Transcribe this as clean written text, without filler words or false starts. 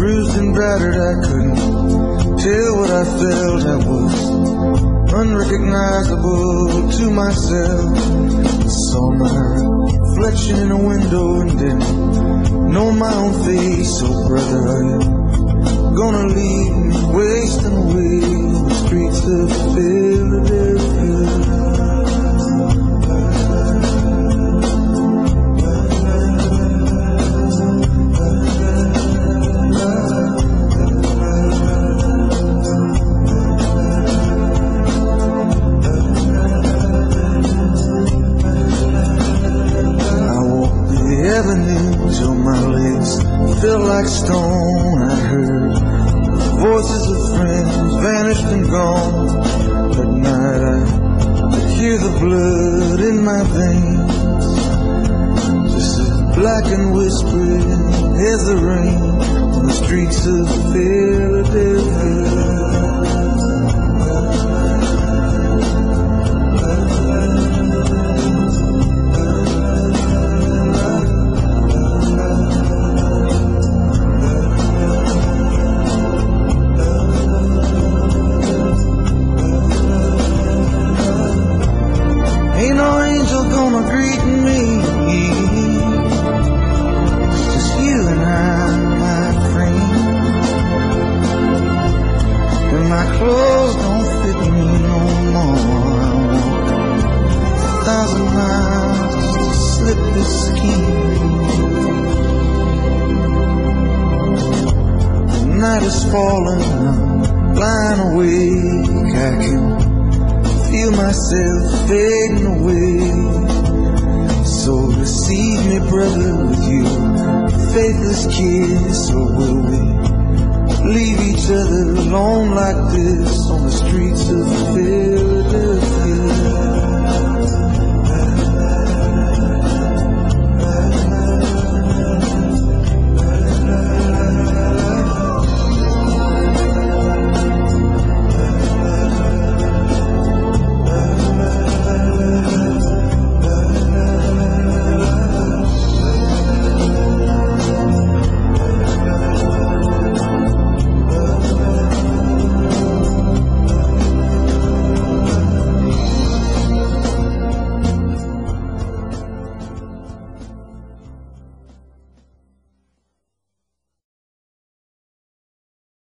bruised and battered, I couldn't tell what I felt. I was unrecognizable to myself. I saw my reflection in a window and didn't know my own face. Oh brother, are you gonna leave me wasting away in the streets of Philadelphia? Till my legs felt like stone. I heard voices of friends vanished and gone. At night I could hear the blood in my veins, just as black and whispering as the rain on the streets of Philadelphia. Ain't no angel gonna greet me, it's just you and I, my friend. And my clothes don't fit me no more. I walk 1,000 miles just to slip this skin. The night is falling, I'm lying awake. I can feel myself fading away. So receive me, brother, with you faithless kiss. Or will we leave each other alone like this on the streets of Philadelphia?